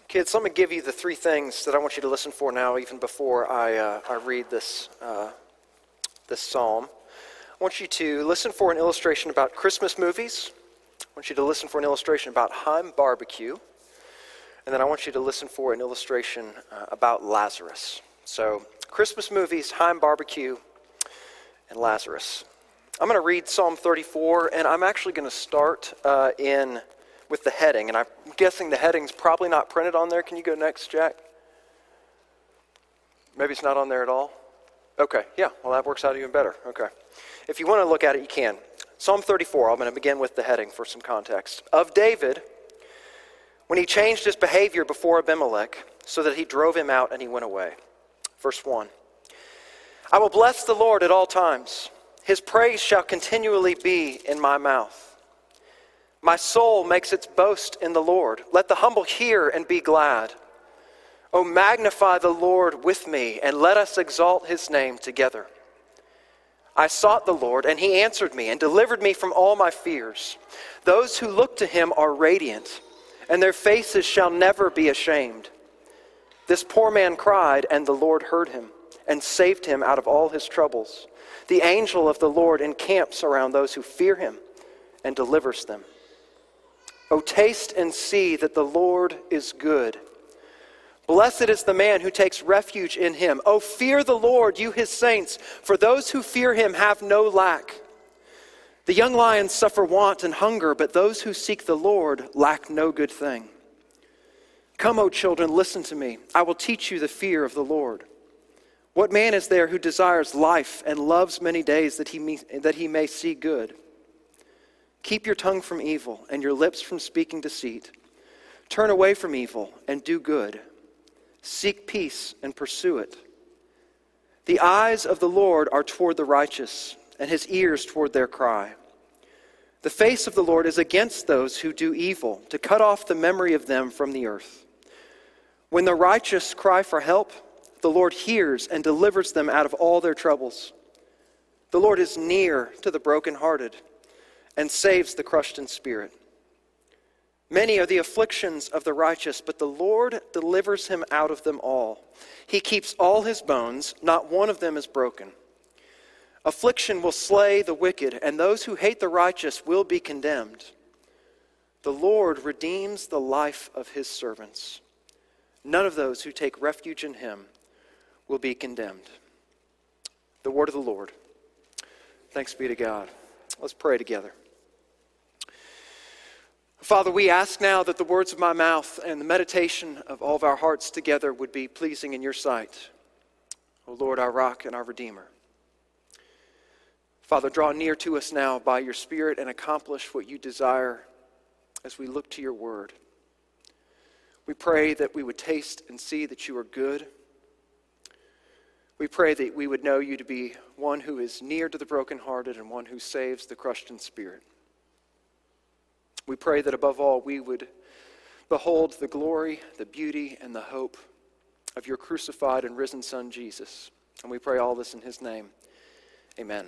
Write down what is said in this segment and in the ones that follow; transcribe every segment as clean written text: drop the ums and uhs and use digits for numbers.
Kids, let me give you the three things that I want you to listen for now, even before I read this psalm. I want you to listen for an illustration about Christmas movies. I want you to listen for an illustration about Heim Barbecue. And then I want you to listen for an illustration about Lazarus. So, Christmas movies, Heim Barbecue, and Lazarus. I'm going to read Psalm 34, and I'm actually going to start with the heading, and I'm guessing the heading's probably not printed on there. Can you go next, Jack? Maybe it's not on there at all? Okay, yeah, well that works out even better. Okay. If you want to look at it, you can. Psalm 34, I'm going to begin with the heading for some context. Of David, when he changed his behavior before Abimelech, so that he drove him out and he went away. Verse 1. I will bless the Lord at all times. His praise shall continually be in my mouth. My soul makes its boast in the Lord. Let the humble hear and be glad. O magnify the Lord with me, and let us exalt his name together. I sought the Lord, and he answered me, and delivered me from all my fears. Those who look to him are radiant, and their faces shall never be ashamed. This poor man cried, and the Lord heard him, and saved him out of all his troubles. The angel of the Lord encamps around those who fear him, and delivers them. O taste and see that the Lord is good. Blessed is the man who takes refuge in him. O fear the Lord, you his saints, for those who fear him have no lack. The young lions suffer want and hunger, but those who seek the Lord lack no good thing. Come, O children, listen to me. I will teach you the fear of the Lord. What man is there who desires life and loves many days that he may see good? Keep your tongue from evil and your lips from speaking deceit. Turn away from evil and do good. Seek peace and pursue it. The eyes of the Lord are toward the righteous, and his ears toward their cry. The face of the Lord is against those who do evil, to cut off the memory of them from the earth. When the righteous cry for help, the Lord hears and delivers them out of all their troubles. The Lord is near to the brokenhearted and saves the crushed in spirit. Many are the afflictions of the righteous, but the Lord delivers him out of them all. He keeps all his bones, not one of them is broken. Affliction will slay the wicked, and those who hate the righteous will be condemned. The Lord redeems the life of his servants. None of those who take refuge in him will be condemned. The word of the Lord. Thanks be to God. Let's pray together. Father, we ask now that the words of my mouth and the meditation of all of our hearts together would be pleasing in your sight. O Lord, our rock and our Redeemer. Father, draw near to us now by your Spirit and accomplish what you desire as we look to your word. We pray that we would taste and see that you are good. We pray that we would know you to be one who is near to the brokenhearted and one who saves the crushed in spirit. We pray that above all we would behold the glory, the beauty, and the hope of your crucified and risen Son, Jesus. And we pray all this in his name. Amen.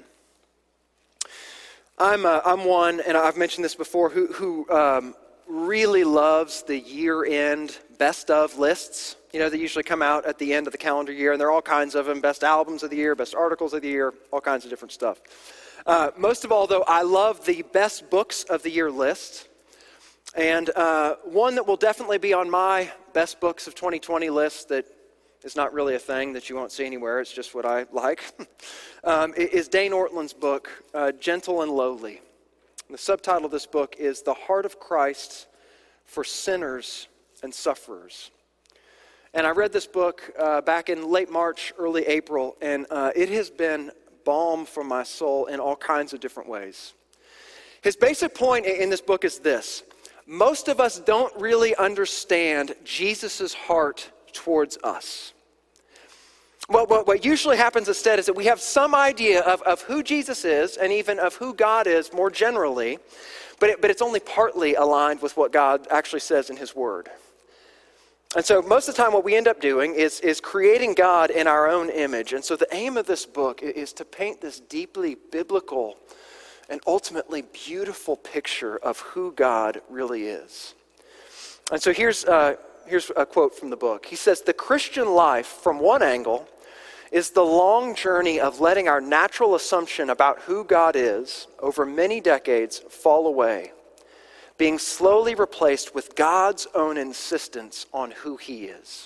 I'm one, and I've mentioned this before, who really loves the year-end best of lists. You know, they usually come out at the end of the calendar year, and there are all kinds of them, best albums of the year, best articles of the year, all kinds of different stuff. Most of all, though, I love the best books of the year list. And one that will definitely be on my best books of 2020 list that is not really a thing that you won't see anywhere, it's just what I like, is Dane Ortland's book, Gentle and Lowly. The subtitle of this book is The Heart of Christ for Sinners and Sufferers. And I read this book back in late March, early April, and it has been balm for my soul in all kinds of different ways. His basic point in this book is this: most of us don't really understand Jesus' heart towards us. Well, what usually happens instead is that we have some idea of who Jesus is and even of who God is more generally, but it's only partly aligned with what God actually says in his word. And so most of the time what we end up doing is creating God in our own image. And so the aim of this book is to paint this deeply biblical and ultimately beautiful picture of who God really is. And so here's here's a quote from the book. He says, "The Christian life, from one angle, is the long journey of letting our natural assumption about who God is over many decades fall away, being slowly replaced with God's own insistence on who he is."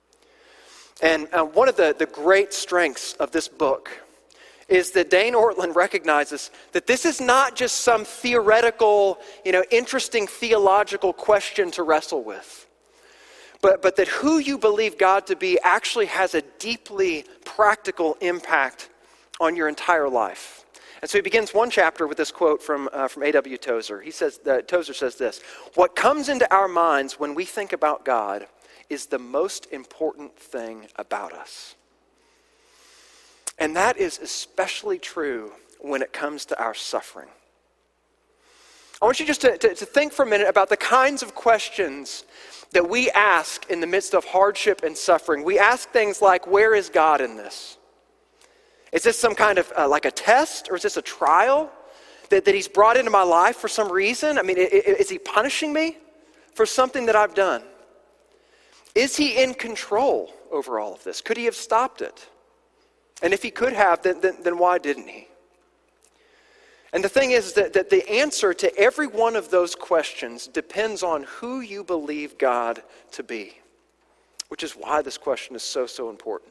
And one of the great strengths of this book is that Dane Ortlund recognizes that this is not just some theoretical, interesting theological question to wrestle with. But that who you believe God to be actually has a deeply practical impact on your entire life. And so he begins one chapter with this quote from A.W. Tozer. Tozer says this: "What comes into our minds when we think about God is the most important thing about us." And that is especially true when it comes to our suffering. I want you just to think for a minute about the kinds of questions that we ask in the midst of hardship and suffering. We ask things like, where is God in this? Is this some kind of like a test, or is this a trial that he's brought into my life for some reason? I mean, is he punishing me for something that I've done? Is he in control over all of this? Could he have stopped it? And if he could have, then why didn't he? And the thing is that the answer to every one of those questions depends on who you believe God to be, which is why this question is so important.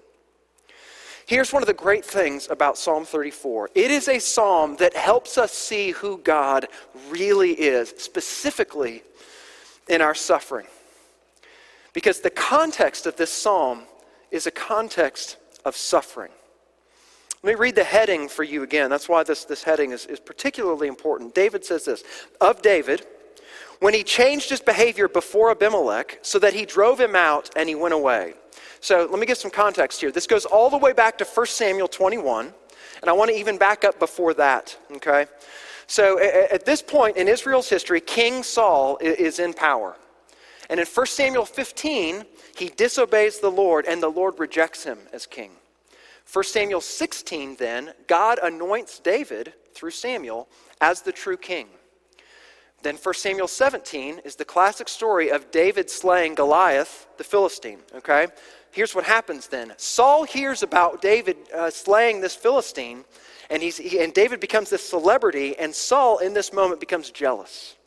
Here's one of the great things about Psalm 34. It is a psalm that helps us see who God really is, specifically in our suffering. Because the context of this psalm is a context of suffering. Let me read the heading for you again. That's why this heading is particularly important. David says this: "Of David, when he changed his behavior before Abimelech, so that he drove him out and he went away." So let me give some context here. This goes all the way back to 1 Samuel 21, and I want to even back up before that, okay? So at this point in Israel's history, King Saul is in power. And in 1 Samuel 15, he disobeys the Lord, and the Lord rejects him as king. 1 Samuel 16, then, God anoints David through Samuel as the true king. Then 1 Samuel 17 is the classic story of David slaying Goliath, the Philistine, okay? Here's what happens then. Saul hears about David slaying this Philistine, and David becomes this celebrity, and Saul in this moment becomes jealous.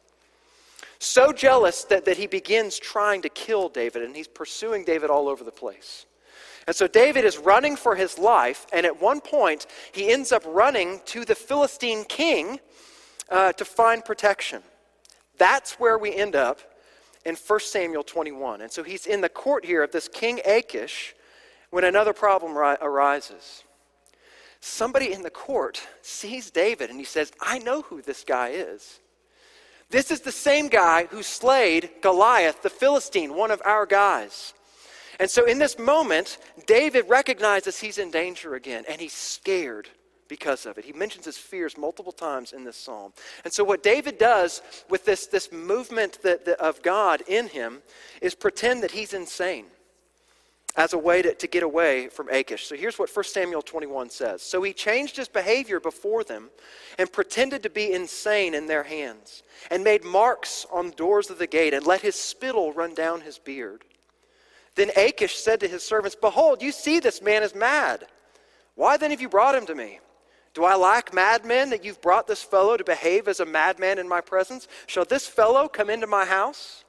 So jealous that he begins trying to kill David, and he's pursuing David all over the place. And so David is running for his life, and at one point, he ends up running to the Philistine king to find protection. That's where we end up in 1 Samuel 21. And so he's in the court here of this King Achish when another problem arises. Somebody in the court sees David, and he says, "I know who this guy is. This is the same guy who slayed Goliath, the Philistine, one of our guys." And so in this moment, David recognizes he's in danger again, and he's scared because of it. He mentions his fears multiple times in this psalm. And so what David does with this movement of God in him is pretend that he's insane as a way to get away from Achish. So here's what 1 Samuel 21 says. "So he changed his behavior before them and pretended to be insane in their hands, and made marks on the doors of the gate, and let his spittle run down his beard. Then Achish said to his servants, 'Behold, you see this man is mad. Why then have you brought him to me? Do I lack madmen that you've brought this fellow to behave as a madman in my presence? Shall this fellow come into my house?'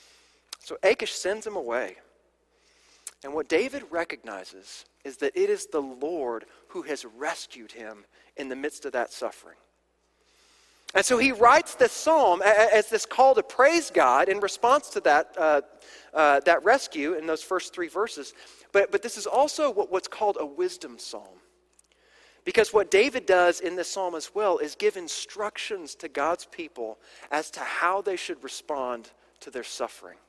So Achish sends him away. And what David recognizes is that it is the Lord who has rescued him in the midst of that suffering. And so he writes this psalm as this call to praise God in response to that rescue in those first 3 verses. But this is also what's called a wisdom psalm. Because what David does in this psalm as well is give instructions to God's people as to how they should respond to their suffering.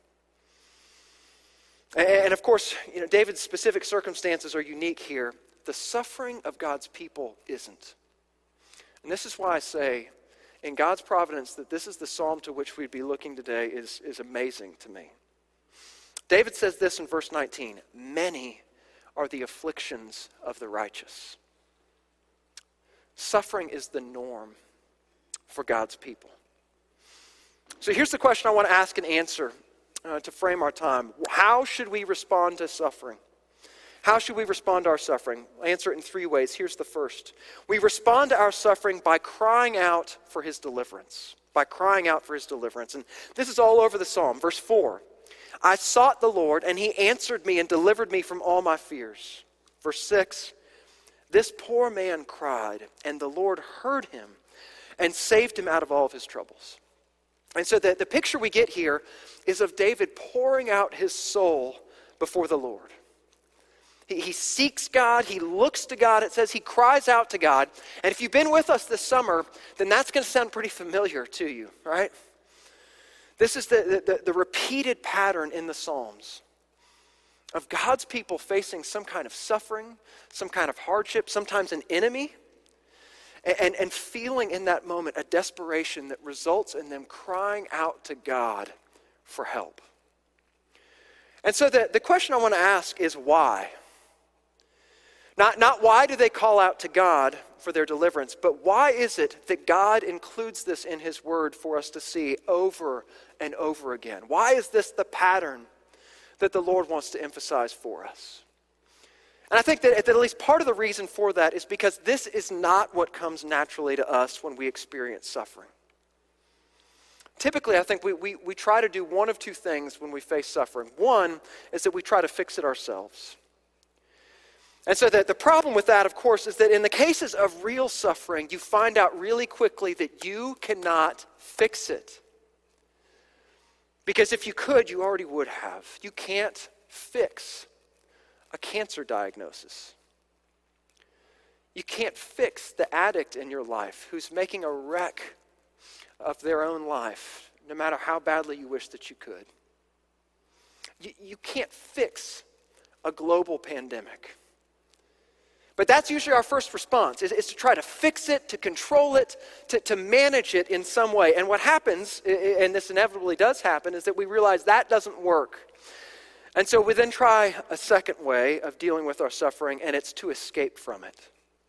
And of course, David's specific circumstances are unique here. The suffering of God's people isn't. And this is why I say, in God's providence, that this is the psalm to which we'd be looking today is amazing to me. David says this in verse 19, "Many are the afflictions of the righteous." Suffering is the norm for God's people. So here's the question I want to ask and answer to frame our time. How should we respond to suffering? How should we respond to our suffering? I'll answer it in three ways. Here's the first. We respond to our suffering by crying out for his deliverance. By crying out for his deliverance. And this is all over the psalm. Verse 4. I sought the Lord, and he answered me and delivered me from all my fears. Verse 6. This poor man cried, and the Lord heard him and saved him out of all of his troubles. And so the picture we get here is of David pouring out his soul before the Lord. He seeks God, he looks to God, it says he cries out to God. And if you've been with us this summer, then that's going to sound pretty familiar to you, right? This is the repeated pattern in the Psalms of God's people facing some kind of suffering, some kind of hardship, sometimes an enemy, and feeling in that moment a desperation that results in them crying out to God for help. And so the question I want to ask is why? Not why do they call out to God for their deliverance, but why is it that God includes this in his word for us to see over and over again? Why is this the pattern that the Lord wants to emphasize for us? And I think that at least part of the reason for that is because this is not what comes naturally to us when we experience suffering. Typically, I think we try to do one of two things when we face suffering. One is that we try to fix it ourselves. And so the problem with that, of course, is that in the cases of real suffering, you find out really quickly that you cannot fix it. Because if you could, you already would have. You can't fix a cancer diagnosis. You can't fix the addict in your life who's making a wreck of their own life, no matter how badly you wish that you could. You can't fix a global pandemic. But that's usually our first response, is to try to fix it, to control it, to manage it in some way. And what happens, and this inevitably does happen, is that we realize that doesn't work. And so we then try a second way of dealing with our suffering, and it's to escape from it.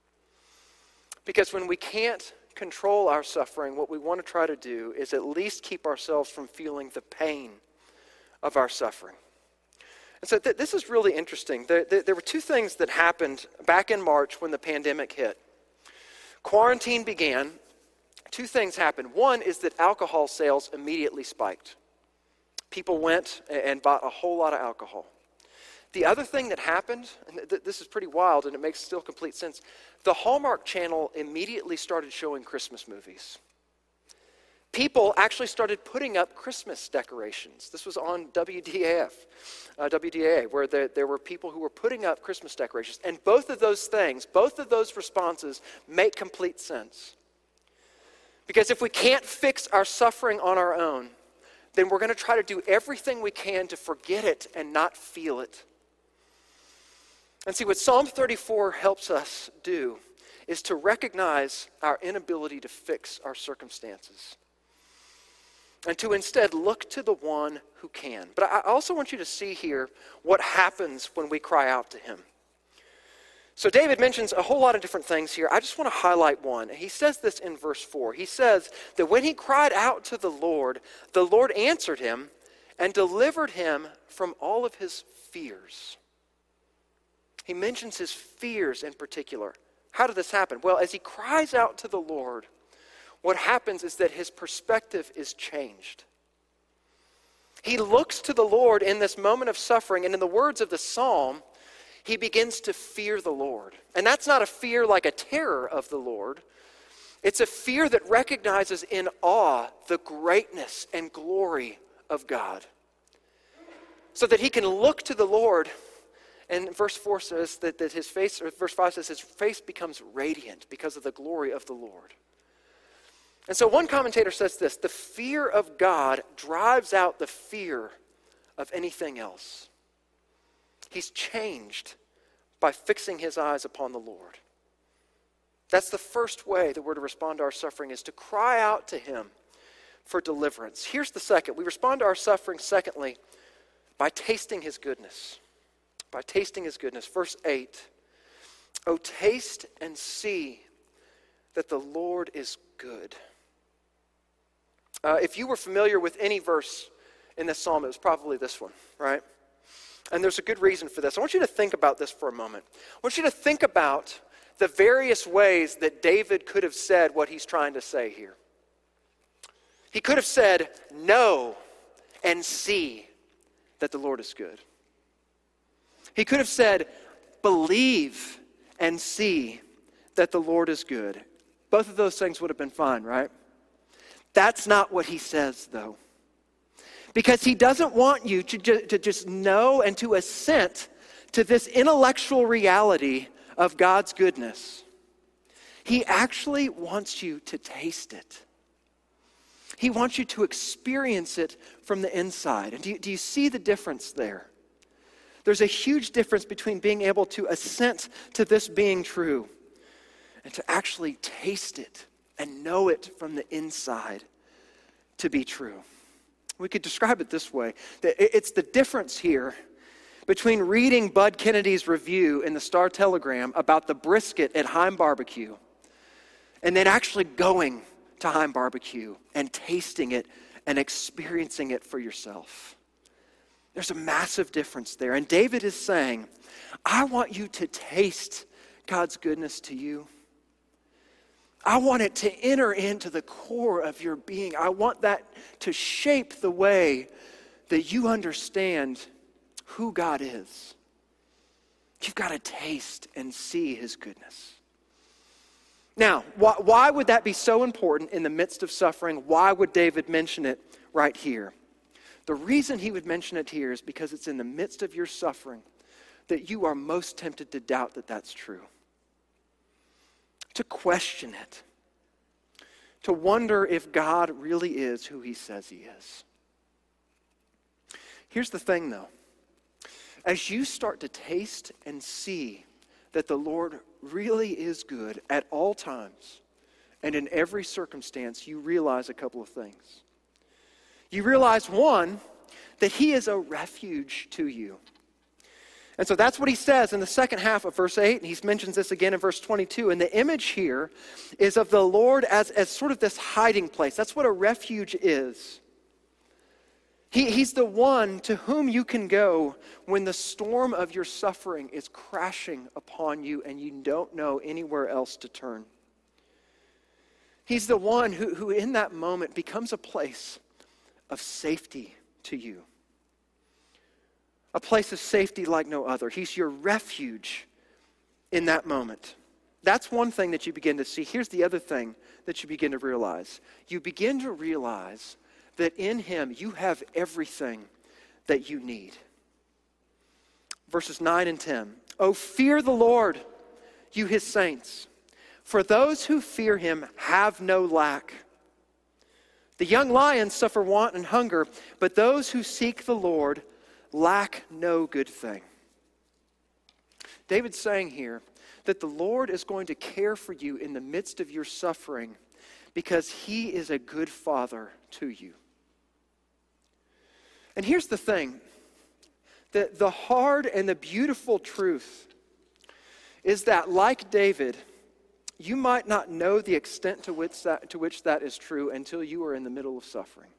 Because when we can't control our suffering, what we want to try to do is at least keep ourselves from feeling the pain of our suffering. And so this is really interesting. There were two things that happened back in March when the pandemic hit. Quarantine began. Two things happened. One is that alcohol sales immediately spiked. People went and bought a whole lot of alcohol. The other thing that happened, and this is pretty wild and it makes still complete sense, the Hallmark Channel immediately started showing Christmas movies. People actually started putting up Christmas decorations. This was on WDAA, where there were people who were putting up Christmas decorations. And both of those things, both of those responses make complete sense. Because if we can't fix our suffering on our own, then we're going to try to do everything we can to forget it and not feel it. And see, what Psalm 34 helps us do is to recognize our inability to fix our circumstances, and to instead look to the one who can. But I also want you to see here what happens when we cry out to him. So David mentions a whole lot of different things here. I just want to highlight one. He says this in verse 4. He says that when he cried out to the Lord answered him and delivered him from all of his fears. He mentions his fears in particular. How did this happen? Well, as he cries out to the Lord, what happens is that his perspective is changed. He looks to the Lord in this moment of suffering, and in the words of the psalm, he begins to fear the Lord. And that's not a fear like a terror of the Lord. It's a fear that recognizes in awe the greatness and glory of God. So that he can look to the Lord, and verse 4 says that his face, or verse 5 says his face becomes radiant because of the glory of the Lord. And so one commentator says this: the fear of God drives out the fear of anything else. He's changed by fixing his eyes upon the Lord. That's the first way that we're to respond to our suffering, is to cry out to him for deliverance. Here's the second. We respond to our suffering, secondly, by tasting his goodness. By tasting his goodness. Verse 8, "Oh, taste and see that the Lord is good." If you were familiar with any verse in this psalm, it was probably this one, right? And there's a good reason for this. I want you to think about this for a moment. I want you to think about the various ways that David could have said what he's trying to say here. He could have said, know and see that the Lord is good. He could have said, believe and see that the Lord is good. Both of those things would have been fine, right? That's not what he says, though. Because he doesn't want you to just know and to assent to this intellectual reality of God's goodness. He actually wants you to taste it. He wants you to experience it from the inside. And do you see the difference there? There's a huge difference between being able to assent to this being true and to actually taste it and know it from the inside to be true. We could describe it this way. It's the difference here between reading Bud Kennedy's review in the Star-Telegram about the brisket at Heim Barbecue and then actually going to Heim Barbecue and tasting it and experiencing it for yourself. There's a massive difference there. And David is saying, I want you to taste God's goodness to you. I want it to enter into the core of your being. I want that to shape the way that you understand who God is. You've got to taste and see his goodness. Now, why would that be so important in the midst of suffering? Why would David mention it right here? The reason he would mention it here is because it's in the midst of your suffering that you are most tempted to doubt that that's true. To question it. To wonder if God really is who he says he is. Here's the thing, though. As you start to taste and see that the Lord really is good at all times and in every circumstance, you realize a couple of things. You realize, one, that he is a refuge to you. And so that's what he says in the second half of verse 8, and he mentions this again in verse 22. And the image here is of the Lord as sort of this hiding place. That's what a refuge is. He's the one to whom you can go when the storm of your suffering is crashing upon you and you don't know anywhere else to turn. He's the one who in that moment becomes a place of safety to you. A place of safety like no other. He's your refuge in that moment. That's one thing that you begin to see. Here's the other thing that you begin to realize. You begin to realize that in him you have everything that you need. Verses 9 and 10. Oh, fear the Lord, you his saints. For those who fear him have no lack. The young lions suffer want and hunger, but those who seek the Lord lack no good thing. David's saying here that the Lord is going to care for you in the midst of your suffering because he is a good father to you. And here's the thing, that the hard and the beautiful truth is that, like David, you might not know the extent to which that is true until you are in the middle of suffering.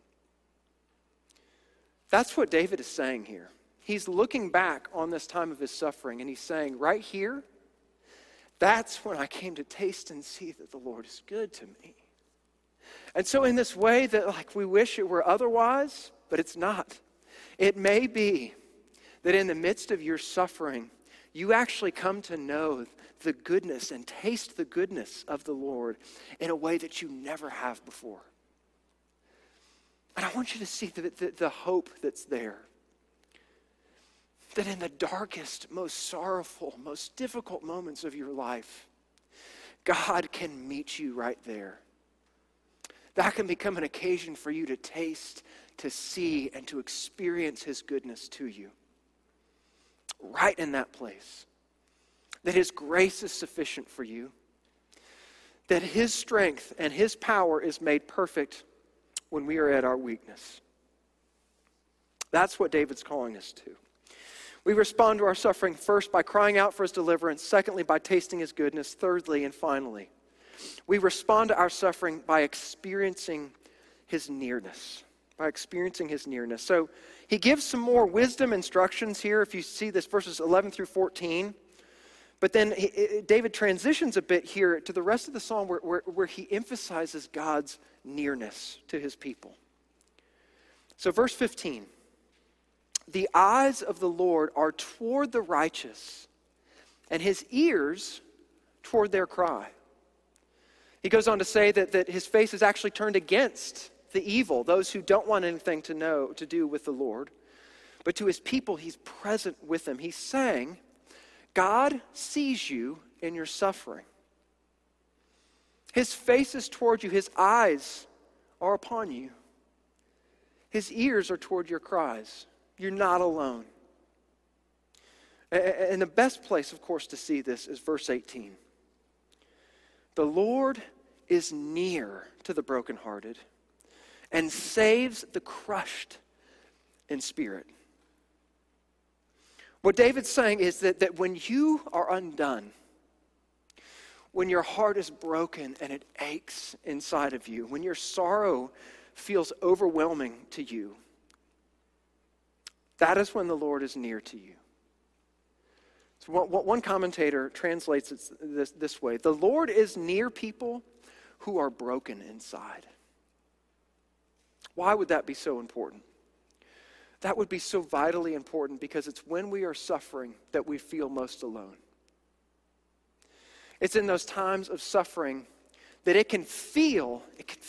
That's what David is saying here. He's looking back on this time of his suffering and he's saying, right here, that's when I came to taste and see that the Lord is good to me. And so in this way that like we wish it were otherwise, but it's not. It may be that in the midst of your suffering, you actually come to know the goodness and taste the goodness of the Lord in a way that you never have before. And I want you to see the hope that's there. That in the darkest, most sorrowful, most difficult moments of your life, God can meet you right there. That can become an occasion for you to taste, to see, and to experience his goodness to you. Right in that place. That his grace is sufficient for you. That his strength and his power is made perfect when we are at our weakness. That's what David's calling us to. We respond to our suffering first by crying out for his deliverance. Secondly, by tasting his goodness. Thirdly, and finally, we respond to our suffering by experiencing his nearness. by experiencing his nearness. So he gives some more wisdom instructions here, if you see this, verses 11 through 14. But then David transitions a bit here to the rest of the psalm where he emphasizes God's nearness to his people. So verse 15, the eyes of the Lord are toward the righteous, and his ears toward their cry. He goes on to say that his face is actually turned against the evil, those who don't want anything to do with the Lord. But to his people, he's present with them. He's saying, God sees you in your suffering. His face is toward you. His eyes are upon you. His ears are toward your cries. You're not alone. And the best place, of course, to see this is verse 18. The Lord is near to the brokenhearted and saves the crushed in spirit. What David's saying is that when you are undone, when your heart is broken and it aches inside of you, when your sorrow feels overwhelming to you, that is when the Lord is near to you. So one commentator translates it this way: the Lord is near people who are broken inside. Why would that be so important? That would be so vitally important because it's when we are suffering that we feel most alone. It's in those times of suffering that it can feel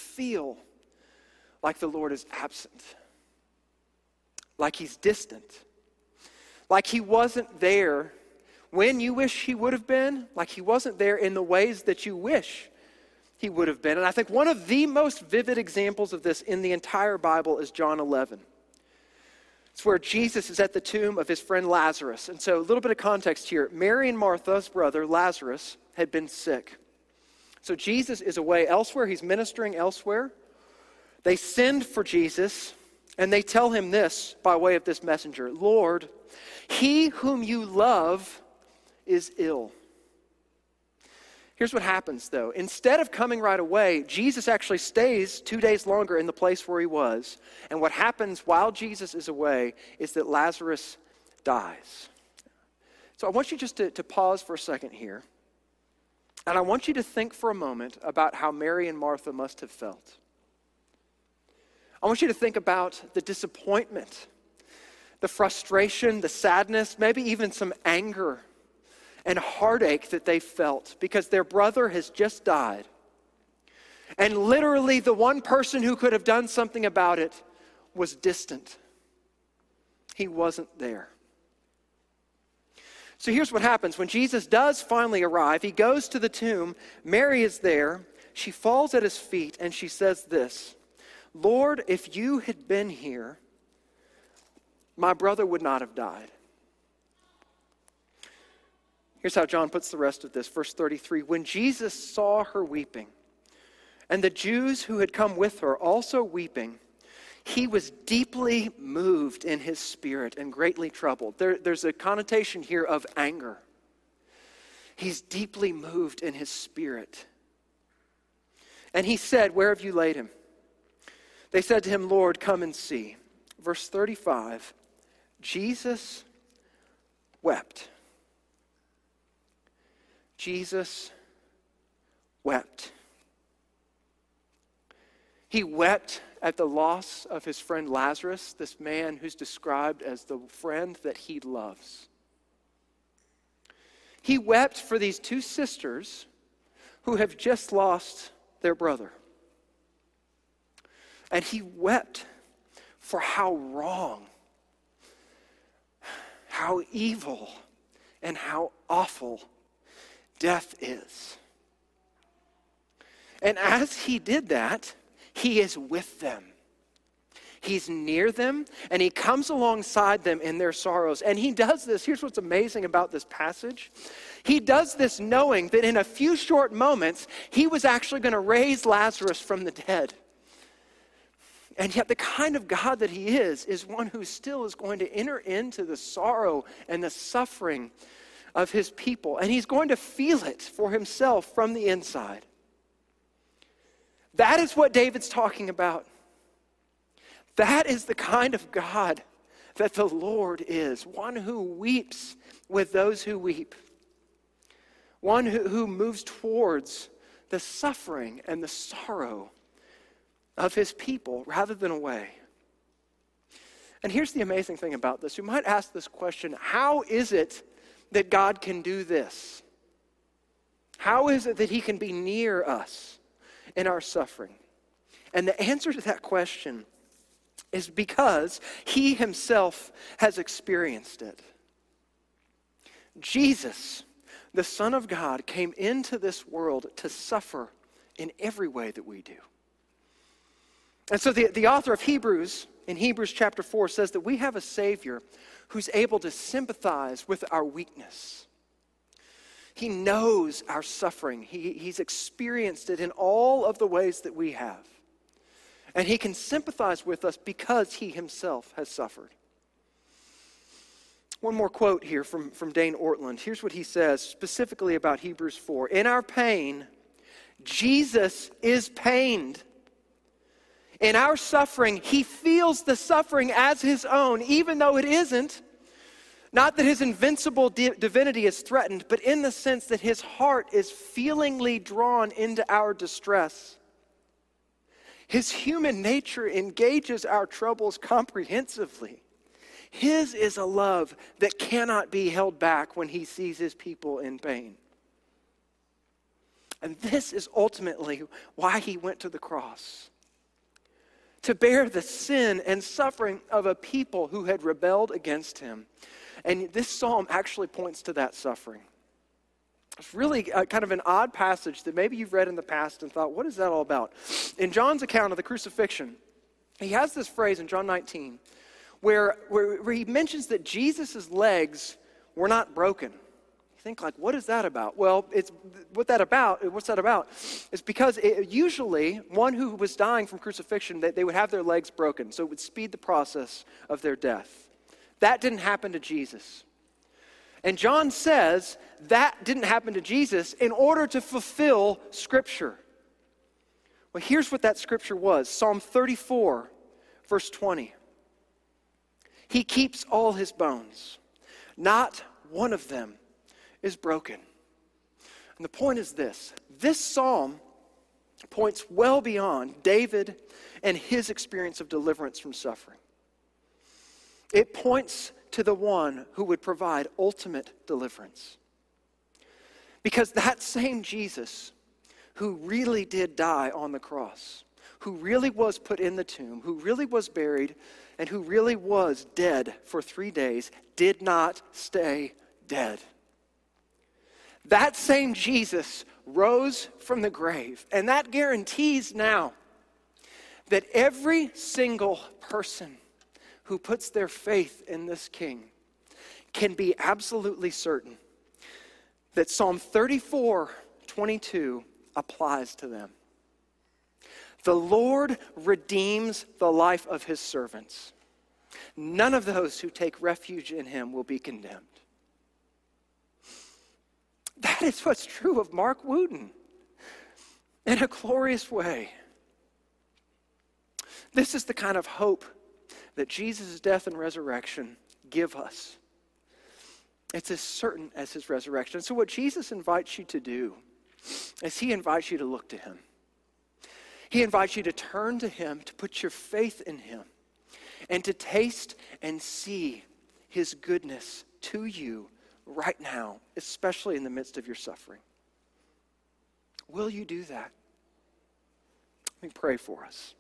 like the Lord is absent, like he's distant, like he wasn't there when you wish he would have been, like he wasn't there in the ways that you wish he would have been. And I think one of the most vivid examples of this in the entire Bible is John 11. It's where Jesus is at the tomb of his friend Lazarus. And so a little bit of context here. Mary and Martha's brother, Lazarus, had been sick. So Jesus is away elsewhere. He's ministering elsewhere. They send for Jesus, and they tell him this by way of this messenger: Lord, he whom you love is ill. Here's what happens, though. Instead of coming right away, Jesus actually stays 2 days longer in the place where he was. And what happens while Jesus is away is that Lazarus dies. So I want you just to pause for a second here. And I want you to think for a moment about how Mary and Martha must have felt. I want you to think about the disappointment, the frustration, the sadness, maybe even some anger and heartache that they felt because their brother has just died. And literally the one person who could have done something about it was distant. He wasn't there. So here's what happens. When Jesus does finally arrive, he goes to the tomb. Mary is there. She falls at his feet and she says this: Lord, if you had been here, my brother would not have died. Here's how John puts the rest of this. Verse 33, when Jesus saw her weeping, and the Jews who had come with her also weeping, he was deeply moved in his spirit and greatly troubled. There's a connotation here of anger. He's deeply moved in his spirit. And he said, where have you laid him? They said to him, Lord, come and see. Verse 35, Jesus wept. Jesus wept. He wept at the loss of his friend Lazarus, this man who's described as the friend that he loves. He wept for these two sisters who have just lost their brother. And he wept for how wrong, how evil, and how awful death is. And as he did that, he is with them. He's near them, and he comes alongside them in their sorrows. And he does this. Here's what's amazing about this passage. He does this knowing that in a few short moments, he was actually going to raise Lazarus from the dead. And yet the kind of God that he is one who still is going to enter into the sorrow and the suffering of his people. And he's going to feel it for himself from the inside. That is what David's talking about. That is the kind of God that the Lord is, one who weeps with those who weep, one who moves towards the suffering and the sorrow of his people rather than away. And here's the amazing thing about this. You might ask this question, how is it that God can do this? How is it that he can be near us in our suffering? And the answer to that question is because he himself has experienced it. Jesus, the Son of God, came into this world to suffer in every way that we do. And so the author of Hebrews, in Hebrews chapter 4, says that we have a Savior who's able to sympathize with our weakness. He knows our suffering. He's experienced it in all of the ways that we have. And he can sympathize with us because he himself has suffered. One more quote here from Dane Ortland. Here's what he says specifically about Hebrews 4. In our pain, Jesus is pained. In our suffering, he feels the suffering as his own, even though it isn't. Not that his invincible divinity is threatened, but in the sense that his heart is feelingly drawn into our distress. His human nature engages our troubles comprehensively. His is a love that cannot be held back when he sees his people in pain. And this is ultimately why he went to the cross. To bear the sin and suffering of a people who had rebelled against him. And this psalm actually points to that suffering. It's really kind of an odd passage that maybe you've read in the past and thought, what is that all about? In John's account of the crucifixion, he has this phrase in John 19 where he mentions that Jesus' legs were not broken. You think, like, what is that about? Well, what's that about? It's because usually one who was dying from crucifixion, they would have their legs broken, so it would speed the process of their death. That didn't happen to Jesus. And John says that didn't happen to Jesus in order to fulfill Scripture. Well, here's what that Scripture was. Psalm 34, verse 20. He keeps all his bones. Not one of them is broken. And the point is this. This psalm points well beyond David and his experience of deliverance from suffering. It points to the one who would provide ultimate deliverance. Because that same Jesus who really did die on the cross, who really was put in the tomb, who really was buried, and who really was dead for 3 days, did not stay dead. That same Jesus rose from the grave, and that guarantees now that every single person who puts their faith in this King can be absolutely certain that Psalm 34:22 applies to them. The Lord redeems the life of his servants. None of those who take refuge in him will be condemned. That is what's true of Mark Wooten in a glorious way. This is the kind of hope that Jesus' death and resurrection give us. It's as certain as his resurrection. So what Jesus invites you to do is he invites you to look to him. He invites you to turn to him, to put your faith in him, and to taste and see his goodness to you right now, especially in the midst of your suffering. Will you do that? Let me pray for us.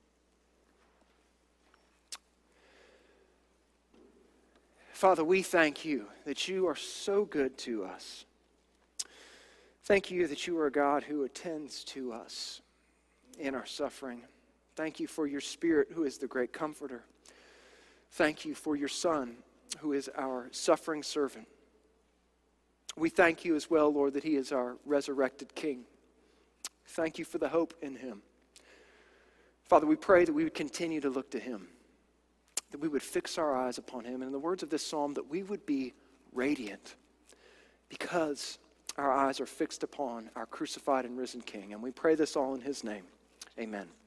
Father, we thank you that you are so good to us. Thank you that you are a God who attends to us in our suffering. Thank you for your Spirit, who is the great comforter. Thank you for your Son, who is our suffering servant. We thank you as well, Lord, that he is our resurrected King. Thank you for the hope in him. Father, we pray that we would continue to look to him, that we would fix our eyes upon him, and in the words of this psalm, that we would be radiant because our eyes are fixed upon our crucified and risen King. And we pray this all in his name. Amen.